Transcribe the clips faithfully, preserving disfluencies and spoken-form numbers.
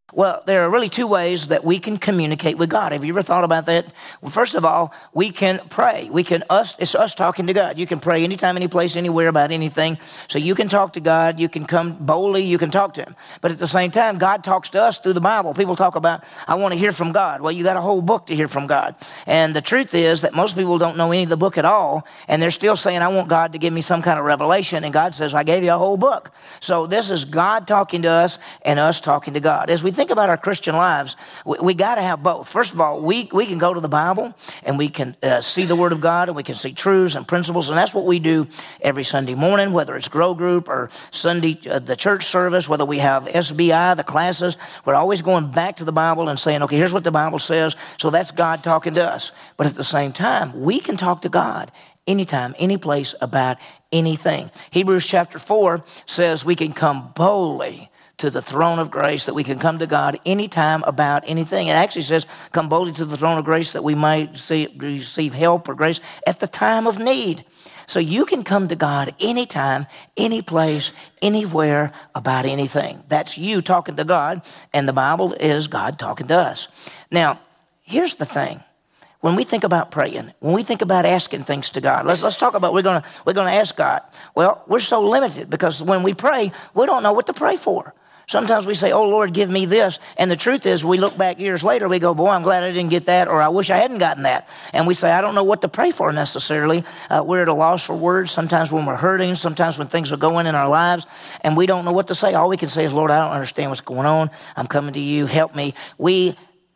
Well, there are really two ways that we can communicate with God. Have you ever thought about that? Well, first of all, we can pray. We can us. It's us talking to God. You can pray anytime, any place, anywhere about anything. So you can talk to God. You can come boldly. You can talk to Him. But at the same time, God talks to us through the Bible. People talk about, I want to hear from God. Well, you got a whole book to hear from God. And the truth is that most people don't know any of the book at all, and they're still saying, I want God to give me some kind of revelation. And God says, I gave you a whole book. So this is God talking to us and us talking to God. As we think about our Christian lives, we, we got to have both. First of all, we, we can go to the Bible and we can uh, see the Word of God, and we can see truths and principles, and that's what we do every Sunday morning, whether it's Grow Group or Sunday, uh, the church service, whether we have S B I, the classes. We're always going back to the Bible and saying, okay, here's what the Bible says. So that's God talking to us. But at the same time, we can talk to God anytime, any place, about anything. Hebrews chapter four says we can come boldly to the throne of grace, that we can come to God anytime about anything. It actually says, come boldly to the throne of grace that we might see, receive help or grace at the time of need. So you can come to God anytime, any place, anywhere about anything. That's you talking to God, and the Bible is God talking to us. Now, here's the thing. When we think about praying, when we think about asking things to God, let's let's talk about we're gonna we're gonna ask God. Well, we're so limited because when we pray, we don't know what to pray for. Sometimes we say, oh, Lord, give me this. And the truth is, we look back years later, we go, boy, I'm glad I didn't get that, or I wish I hadn't gotten that. And we say, I don't know what to pray for necessarily. Uh, we're at a loss for words sometimes when we're hurting, sometimes when things are going in our lives, and we don't know what to say. All we can say is, Lord, I don't understand what's going on. I'm coming to you. Help me. We,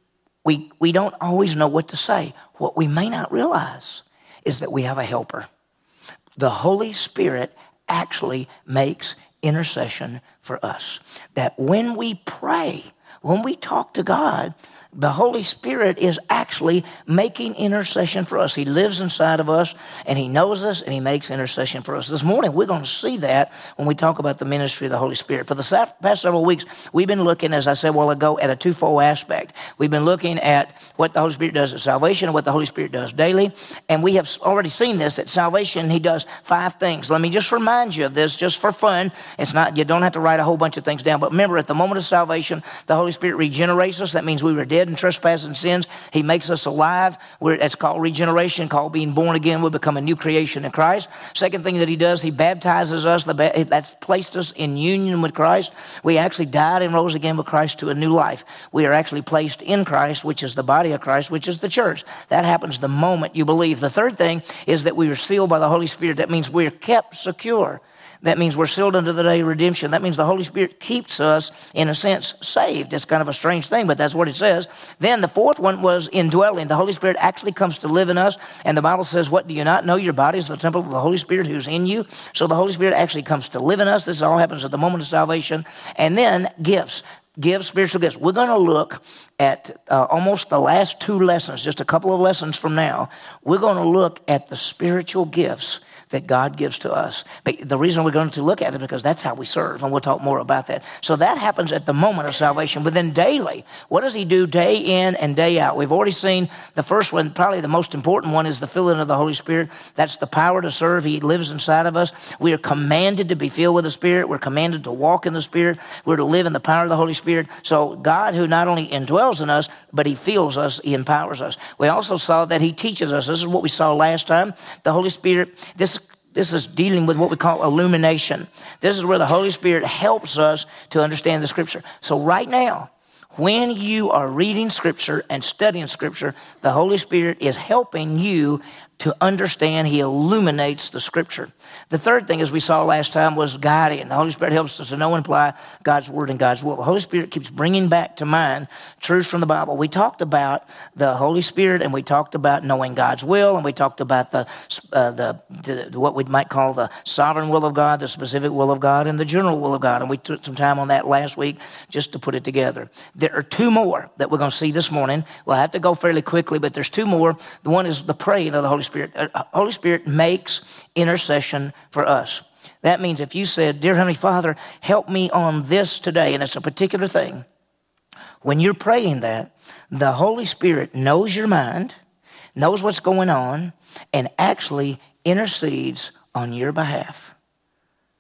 we, we don't always know what to say. What we may not realize is that we have a helper. The Holy Spirit actually makes intercession for us. That when we pray, when we talk to God, the Holy Spirit is actually making intercession for us. He lives inside of us, and He knows us, and He makes intercession for us. This morning, we're going to see that when we talk about the ministry of the Holy Spirit. For the past several weeks, we've been looking, as I said a while ago, at a twofold aspect. We've been looking at what the Holy Spirit does at salvation and what the Holy Spirit does daily. And we have already seen this. At salvation, He does five things. Let me just remind you of this just for fun. It's not, you don't have to write a whole bunch of things down. But remember, at the moment of salvation, the Holy Spirit regenerates us. That means we were dead in trespasses and sins. He makes us alive. We're, it's called regeneration, called being born again. We become a new creation in Christ. Second thing that He does, He baptizes us. The, that's placed us in union with Christ. We actually died and rose again with Christ to a new life. We are actually placed in Christ, which is the body of Christ, which is the church. That happens the moment you believe. The third thing is that we are sealed by the Holy Spirit. That means we're kept secure. That means we're sealed unto the day of redemption. That means the Holy Spirit keeps us, in a sense, saved. It's kind of a strange thing, but that's what it says. Then the fourth one was indwelling. The Holy Spirit actually comes to live in us, and the Bible says, what, do you not know your body is the temple of the Holy Spirit who's in you? So the Holy Spirit actually comes to live in us. This all happens at the moment of salvation. And then gifts. Give spiritual gifts. We're going to look at uh, almost the last two lessons, just a couple of lessons from now. We're going to look at the spiritual gifts that God gives to us. But the reason we're going to look at it is because that's how we serve, and we'll talk more about that. So that happens at the moment of salvation. But then daily, what does He do day in and day out? We've already seen the first one, probably the most important one, is the filling of the Holy Spirit. That's the power to serve. He lives inside of us. We are commanded to be filled with the Spirit. We're commanded to walk in the Spirit. We're to live in the power of the Holy Spirit. So God, who not only indwells in us, but He fills us, He empowers us. We also saw that He teaches us. This is what we saw last time. The Holy Spirit, this This is dealing with what we call illumination. This is where the Holy Spirit helps us to understand the Scripture. So right now, when you are reading Scripture and studying Scripture, the Holy Spirit is helping you to understand. He illuminates the Scripture. The third thing, as we saw last time, was guiding. The Holy Spirit helps us to know and apply God's Word and God's will. The Holy Spirit keeps bringing back to mind truths from the Bible. We talked about the Holy Spirit, and we talked about knowing God's will, and we talked about the, uh, the, the what we might call the sovereign will of God, the specific will of God, and the general will of God. And we took some time on that last week just to put it together. There are two more that we're going to see this morning. We'll have to go fairly quickly, but there's two more. The one is the praying of the Holy Spirit. Uh, Holy Spirit makes intercession for us. That means if you said, Dear Heavenly Father, help me on this today, and it's a particular thing, when you're praying that, the Holy Spirit knows your mind, knows what's going on, and actually intercedes on your behalf.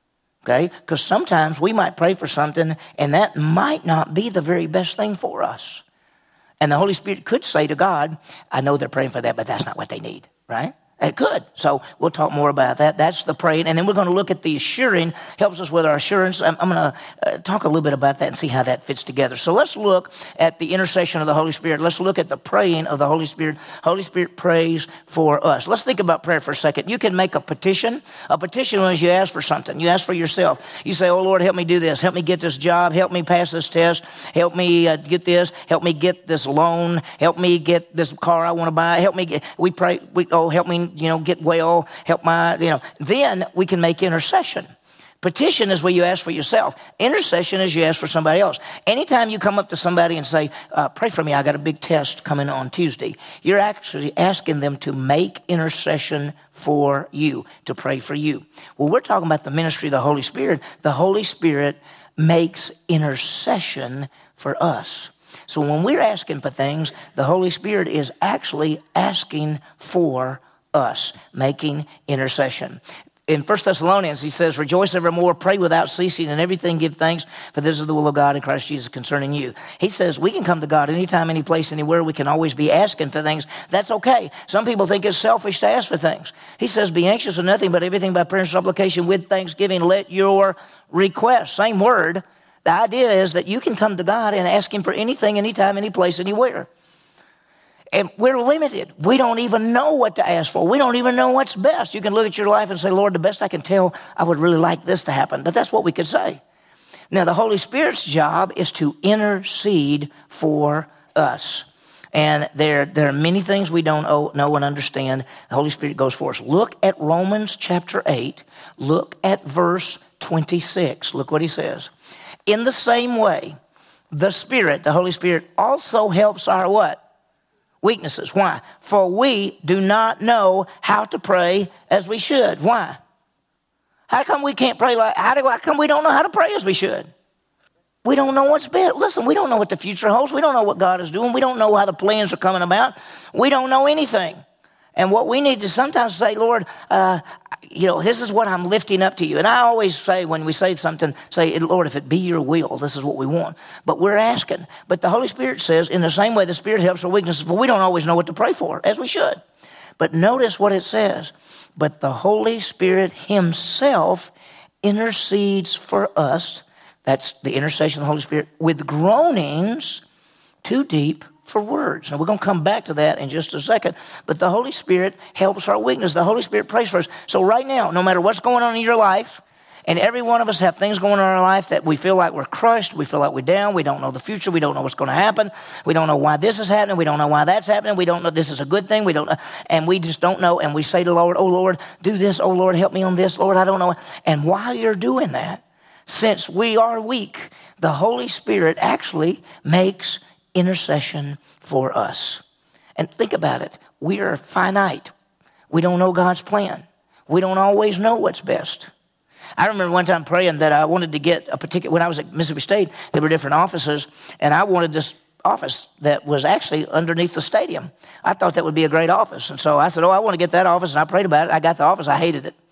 Okay? Because sometimes we might pray for something and that might not be the very best thing for us. And the Holy Spirit could say to God, I know they're praying for that, but that's not what they need, right? It could. So we'll talk more about that. That's the praying. And then we're going to look at the assuring. Helps us with our assurance. I'm, I'm going to uh, talk a little bit about that and see how that fits together. So let's look at the intercession of the Holy Spirit. Let's look at the praying of the Holy Spirit. Holy Spirit prays for us. Let's think about prayer for a second. You can make a petition. A petition is you ask for something. You ask for yourself. You say, oh, Lord, help me do this. Help me get this job. Help me pass this test. Help me uh, get this. Help me get this loan. Help me get this car I want to buy. Help me get, we pray, we, oh, help me you know, get well, help my, you know. Then we can make intercession. Petition is where you ask for yourself. Intercession is you ask for somebody else. Anytime you come up to somebody and say, uh, pray for me, I got a big test coming on Tuesday, you're actually asking them to make intercession for you, to pray for you. Well, we're talking about the ministry of the Holy Spirit. The Holy Spirit makes intercession for us. So when we're asking for things, the Holy Spirit is actually asking for us, making intercession. In First Thessalonians, he says, rejoice evermore, pray without ceasing, and everything give thanks, for this is the will of God in Christ Jesus concerning you. He says we can come to God anytime, any place, anywhere. We can always be asking for things. That's okay. Some people think it's selfish to ask for things. He says, be anxious for nothing, but everything by prayer and supplication with thanksgiving, let your request, same word. The idea is that you can come to God and ask him for anything, anytime, any place, anywhere. And we're limited. We don't even know what to ask for. We don't even know what's best. You can look at your life and say, Lord, the best I can tell, I would really like this to happen. But that's what we could say. Now, the Holy Spirit's job is to intercede for us. And there, there are many things we don't know and understand. The Holy Spirit goes for us. Look at Romans chapter eight. Look at verse twenty-six. Look what he says. In the same way, the Spirit, the Holy Spirit, also helps our what? Weaknesses. Why? For we do not know how to pray as we should. Why? How come we can't pray like, how, do, how come we don't know how to pray as we should? We don't know what's best. Listen, we don't know what the future holds. We don't know what God is doing. We don't know how the plans are coming about. We don't know anything. And what we need to sometimes say, Lord, uh, you know, this is what I'm lifting up to you. And I always say when we say something, say, Lord, if it be your will, this is what we want. But we're asking. But the Holy Spirit says, in the same way the Spirit helps our weaknesses, for we don't always know what to pray for, as we should. But notice what it says. But the Holy Spirit himself intercedes for us. That's the intercession of the Holy Spirit with groanings too deep for words. Now, we're going to come back to that in just a second. But the Holy Spirit helps our weakness. The Holy Spirit prays for us. So right now, no matter what's going on in your life, and every one of us have things going on in our life that we feel like we're crushed, we feel like we're down, we don't know the future, we don't know what's going to happen, we don't know why this is happening, we don't know why that's happening, we don't know this is a good thing, we don't know, and we just don't know, and we say to the Lord, oh Lord, do this, oh Lord, help me on this, Lord, I don't know. And while you're doing that, since we are weak, the Holy Spirit actually makes intercession for us. And think about it. We are finite. We don't know God's plan. We don't always know what's best. I remember one time praying that I wanted to get a particular, when I was at Mississippi State, there were different offices, and I wanted this office that was actually underneath the stadium. I thought that would be a great office. And so I said, oh, I want to get that office, and I prayed about it. I got the office. I hated it.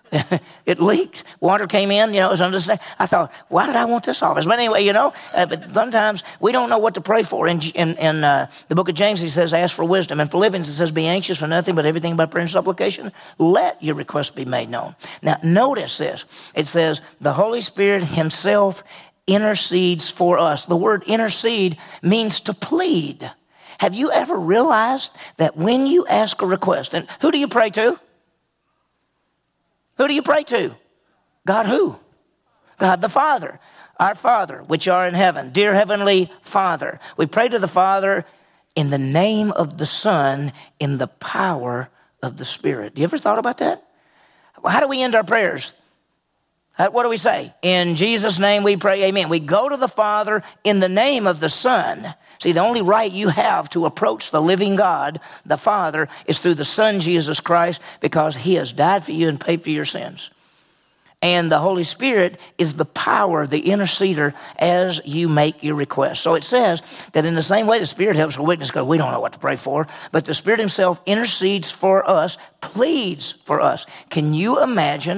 It leaked. Water came in, you know, it was under the stadium. I thought, why did I want this office? But anyway, you know, uh, but sometimes we don't know what to pray for. In, in, in uh, the book of James, he says, ask for wisdom. In Philippians, it says, be anxious for nothing, but everything by prayer and supplication. Let your requests be made known. Now, notice this. It says, the Holy Spirit himself intercedes for us. The word intercede means to plead. Have you ever realized that when you ask a request, and who do you pray to? Who do you pray to? God who? God the Father. Our Father, which are in heaven. Dear Heavenly Father. We pray to the Father in the name of the Son, in the power of the Spirit. Do you ever thought about that? How do we end our prayers? What do we say? In Jesus' name we pray, amen. We go to the Father in the name of the Son. See, the only right you have to approach the living God, the Father, is through the Son, Jesus Christ, because he has died for you and paid for your sins. And the Holy Spirit is the power, the interceder, as you make your request. So it says that in the same way the Spirit helps our weakness, because we don't know what to pray for, but the Spirit himself intercedes for us, pleads for us. Can you imagine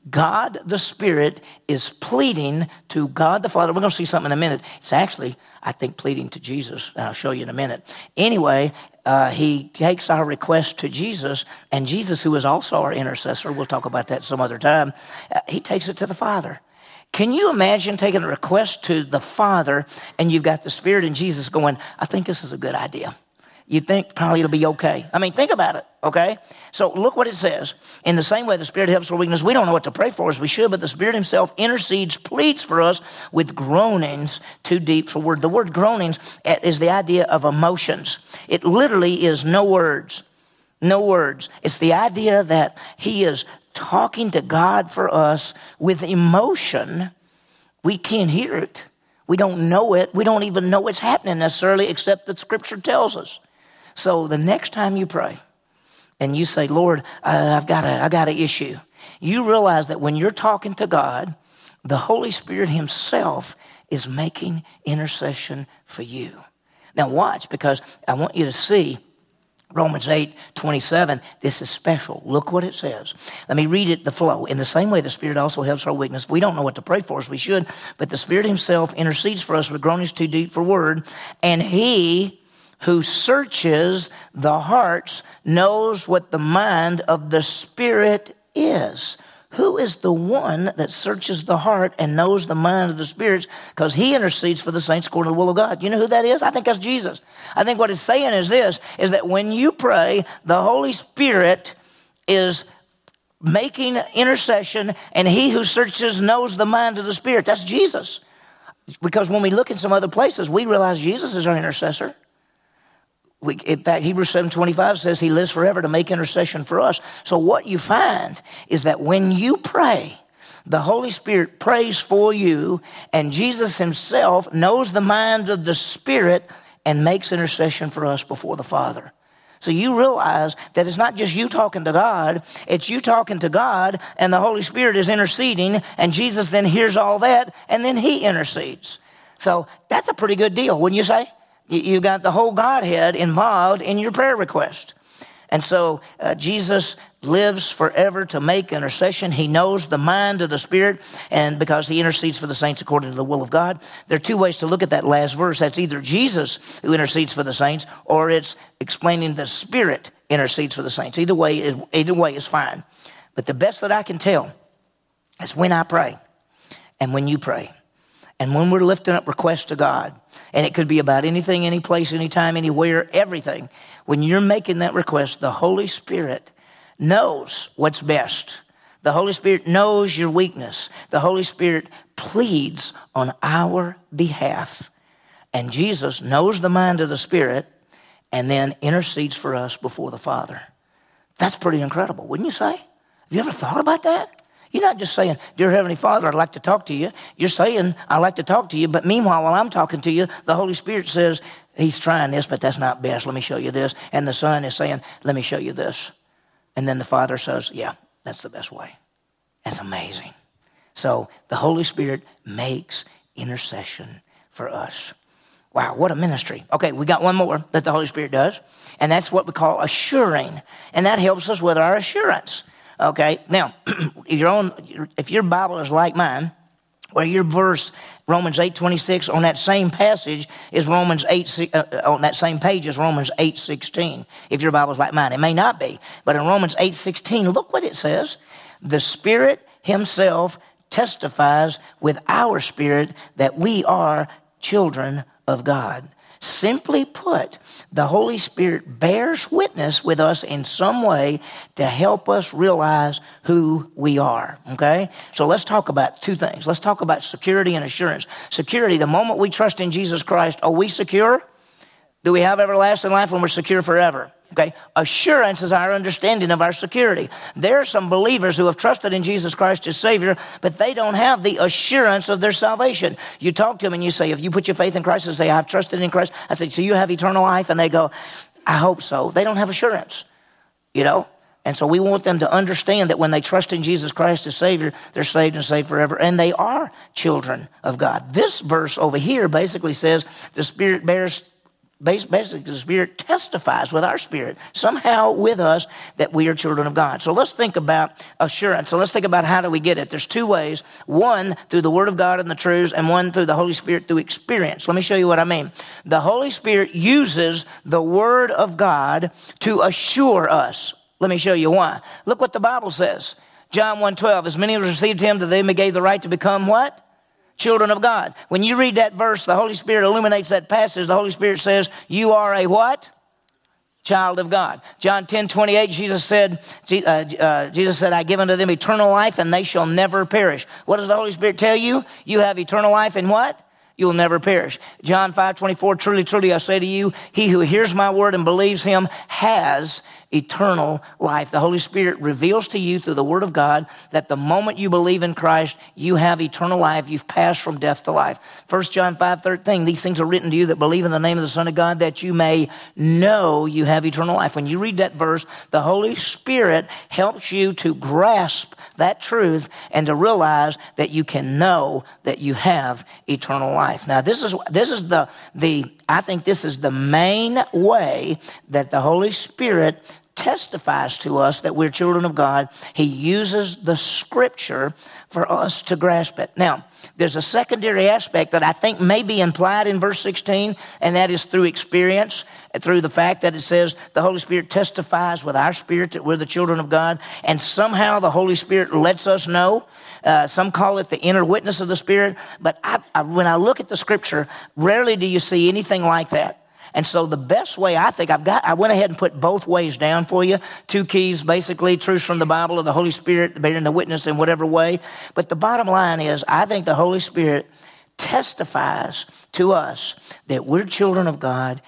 God the Spirit is pleading to God the Father. We're going to see something in a minute. It's actually, I think, pleading to Jesus, and I'll show you in a minute. Anyway, uh, he takes our request to Jesus, and Jesus, who is also our intercessor, we'll talk about that some other time, uh, he takes it to the Father. Can you imagine taking a request to the Father, and you've got the Spirit and Jesus going, I think this is a good idea. You think probably it'll be okay. I mean, think about it, okay? So look what it says. In the same way the Spirit helps our weakness, we don't know what to pray for as we should, but the Spirit himself intercedes, pleads for us with groanings too deep for word. The word groanings is the idea of emotions. It literally is no words, no words. It's the idea that he is talking to God for us with emotion. We can't hear it. We don't know it. We don't even know it's happening necessarily, except that Scripture tells us. So the next time you pray and you say, Lord, I've got a, I got an issue, you realize that when you're talking to God, the Holy Spirit himself is making intercession for you. Now watch, because I want you to see Romans eight twenty-seven. This is special. Look what it says. Let me read it, the flow. In the same way, the Spirit also helps our weakness. We don't know what to pray for as we should, but the Spirit himself intercedes for us with groanings too deep for word, and he who searches the hearts knows what the mind of the Spirit is. Who is the one that searches the heart and knows the mind of the spirits? Because he intercedes for the saints according to the will of God. You know who that is? I think that's Jesus. I think what it's saying is this, is that when you pray, the Holy Spirit is making intercession, and he who searches knows the mind of the Spirit. That's Jesus. Because when we look in some other places, we realize Jesus is our intercessor. We, in fact, Hebrews seven twenty-five says he lives forever to make intercession for us. So what you find is that when you pray, the Holy Spirit prays for you, and Jesus himself knows the mind of the Spirit and makes intercession for us before the Father. So you realize that it's not just you talking to God, it's you talking to God, and the Holy Spirit is interceding, and Jesus then hears all that, and then he intercedes. So that's a pretty good deal, wouldn't you say? You got the whole Godhead involved in your prayer request. And so uh, Jesus lives forever to make intercession. He knows the mind of the Spirit, and because he intercedes for the saints according to the will of God. There are two ways to look at that last verse. That's either Jesus who intercedes for the saints, or it's explaining the Spirit intercedes for the saints. Either way is, either way is fine. But the best that I can tell is when I pray and when you pray. And when we're lifting up requests to God, and it could be about anything, any place, anytime, anywhere, everything. When you're making that request, the Holy Spirit knows what's best. The Holy Spirit knows your weakness. The Holy Spirit pleads on our behalf. And Jesus knows the mind of the Spirit and then intercedes for us before the Father. That's pretty incredible, wouldn't you say? Have you ever thought about that? You're not just saying, dear Heavenly Father, I'd like to talk to you. You're saying, I'd like to talk to you. But meanwhile, while I'm talking to you, the Holy Spirit says, he's trying this, but that's not best. Let me show you this. And the Son is saying, let me show you this. And then the Father says, yeah, that's the best way. That's amazing. So the Holy Spirit makes intercession for us. Wow, what a ministry. Okay, we got one more that the Holy Spirit does. And that's what we call assuring. And that helps us with our assurance. Okay, now, if your own, if your Bible is like mine, where your verse, Romans eight twenty-six, on that same passage is Romans eight, uh, on that same page is Romans eight sixteen. If your Bible is like mine, it may not be, but in Romans eight sixteen, look what it says. The Spirit himself testifies with our spirit that we are children of God. Simply put, the Holy Spirit bears witness with us in some way to help us realize who we are, okay? So let's talk about two things. Let's talk about security and assurance. Security, the moment we trust in Jesus Christ, are we secure? Do we have everlasting life when we're secure forever? Okay, assurance is our understanding of our security. There are some believers who have trusted in Jesus Christ as Savior, but they don't have the assurance of their salvation. You talk to them and you say, if you put your faith in Christ and say, I've trusted in Christ, I say, so you have eternal life? And they go, I hope so. They don't have assurance, you know? And so we want them to understand that when they trust in Jesus Christ as Savior, they're saved and saved forever, and they are children of God. This verse over here basically says the Spirit bears Basically, the Spirit testifies with our spirit, somehow with us, that we are children of God. So let's think about assurance. So let's think about how do we get it. There's two ways. One, through the Word of God and the truths, and one through the Holy Spirit through experience. Let me show you what I mean. The Holy Spirit uses the Word of God to assure us. Let me show you why. Look what the Bible says. John one twelve, as many as received him, to them he gave the right to become what? Children of God. When you read that verse, the Holy Spirit illuminates that passage. The Holy Spirit says, you are a what? Child of God. John ten twenty-eight, Jesus said, uh, uh, Jesus said, I give unto them eternal life, and they shall never perish. What does the Holy Spirit tell you? You have eternal life in what? You'll never perish. John five twenty-four, truly, truly, I say to you, he who hears my word and believes him has eternal life. The Holy Spirit reveals to you through the Word of God that the moment you believe in Christ, you have eternal life. You've passed from death to life. First John five thirteen, these things are written to you that believe in the name of the Son of God, that you may know you have eternal life. When you read that verse, the Holy Spirit helps you to grasp that truth and to realize that you can know that you have eternal life. Now, this is this is the the I think this is the main way that the Holy Spirit testifies to us that we're children of God. He uses the Scripture for us to grasp it. Now, there's a secondary aspect that I think may be implied in verse sixteen, and that is through experience, through the fact that it says the Holy Spirit testifies with our spirit that we're the children of God, and somehow the Holy Spirit lets us know. Uh, some call it the inner witness of the Spirit, but I, I, when I look at the Scripture, rarely do you see anything like that. And so the best way, I think, I've got, I went ahead and put both ways down for you. Two keys, basically, truths from the Bible and the Holy Spirit, bearing the witness in whatever way. But the bottom line is, I think the Holy Spirit testifies to us that we're children of God,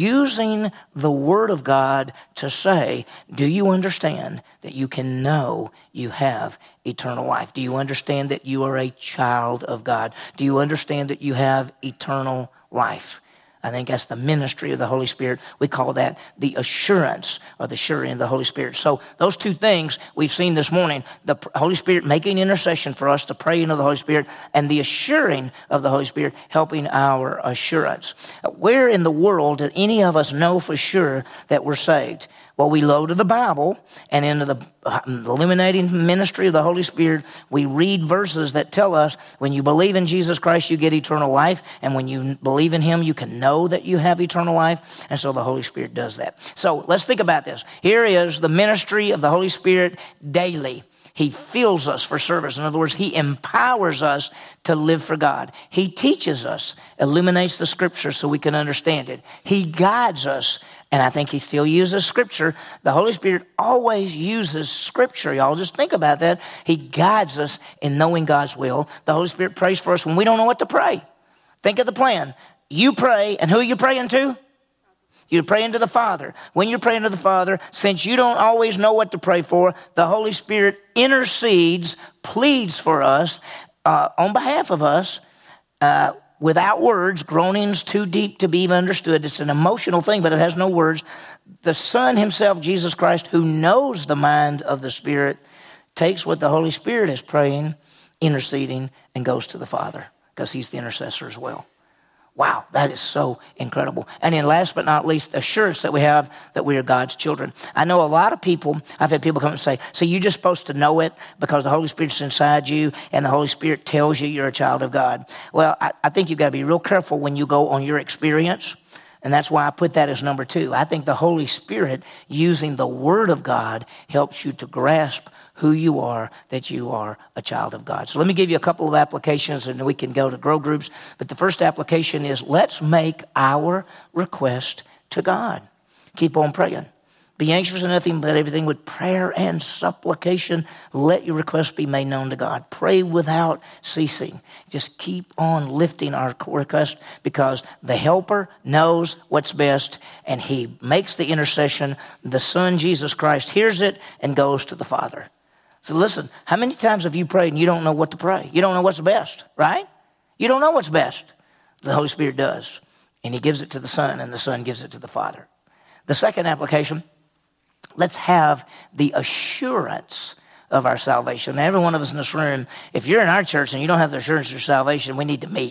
using the Word of God to say, do you understand that you can know you have eternal life? Do you understand that you are a child of God? Do you understand that you have eternal life? I think that's the ministry of the Holy Spirit. We call that the assurance or the assuring of the Holy Spirit. So those two things we've seen this morning, the Holy Spirit making intercession for us to pray into the Holy Spirit, and the assuring of the Holy Spirit helping our assurance. Where in the world do any of us know for sure that we're saved? Well, we go to the Bible, and into the illuminating ministry of the Holy Spirit, we read verses that tell us when you believe in Jesus Christ, you get eternal life, and when you believe in Him, you can know that you have eternal life, and so the Holy Spirit does that. So let's think about this. Here is the ministry of the Holy Spirit daily. He fills us for service. In other words, He empowers us to live for God. He teaches us, illuminates the Scripture so we can understand it. He guides us, and I think He still uses Scripture. The Holy Spirit always uses Scripture, y'all. Just think about that. He guides us in knowing God's will. The Holy Spirit prays for us when we don't know what to pray. Think of the plan. You pray, and who are you praying to? You're praying to the Father. When you're praying to the Father, since you don't always know what to pray for, the Holy Spirit intercedes, pleads for us, uh, on behalf of us, uh, without words, groanings too deep to be even understood. It's an emotional thing, but it has no words. The Son Himself, Jesus Christ, who knows the mind of the Spirit, takes what the Holy Spirit is praying, interceding, and goes to the Father, because He's the intercessor as well. Wow, that is so incredible. And then last but not least, assurance that we have that we are God's children. I know a lot of people, I've had people come and say, so you're just supposed to know it because the Holy Spirit's inside you and the Holy Spirit tells you you're a child of God. Well, I, I think you've got to be real careful when you go on your experience. And that's why I put that as number two. I think the Holy Spirit, using the Word of God, helps you to grasp who you are, that you are a child of God. So let me give you a couple of applications, and then we can go to grow groups. But the first application is, let's make our request to God. Keep on praying. Be anxious for nothing, but everything with prayer and supplication. Let your requests be made known to God. Pray without ceasing. Just keep on lifting our request, because the Helper knows what's best, and He makes the intercession. The Son, Jesus Christ, hears it and goes to the Father. So listen, how many times have you prayed and you don't know what to pray? You don't know what's best, right? You don't know what's best. The Holy Spirit does, and He gives it to the Son, and the Son gives it to the Father. The second application, let's have the assurance of our salvation. Now, every one of us in this room, if you're in our church and you don't have the assurance of your salvation, we need to meet.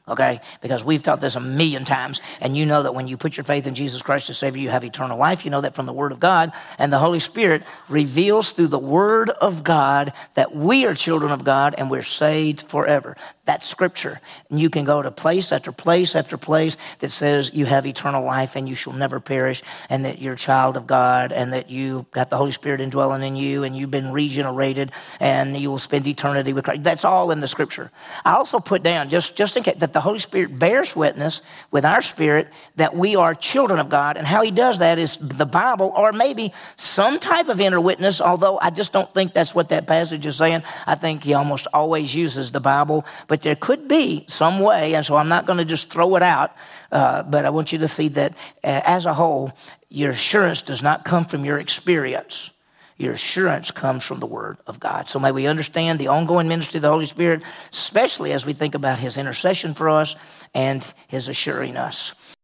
okay? Because we've taught this a million times, and you know that when you put your faith in Jesus Christ as Savior, you have eternal life. You know that from the Word of God, and the Holy Spirit reveals through the Word of God that we are children of God and we're saved forever. That's Scripture. And you can go to place after place after place that says you have eternal life and you shall never perish, and that you're a child of God, and that you got the Holy Spirit indwelling in you, and you've been regenerated, and you will spend eternity with Christ. That's all in the Scripture. I also put down, just, just in case, that the Holy Spirit bears witness with our spirit that we are children of God, and how he does that is the Bible, or maybe some type of inner witness, although I just don't think that's what that passage is saying. I think he almost always uses the Bible, but there could be some way, and so I'm not going to just throw it out, uh, but I want you to see that uh, as a whole, your assurance does not come from your experience. Your assurance comes from the Word of God. So may we understand the ongoing ministry of the Holy Spirit, especially as we think about his intercession for us and his assuring us.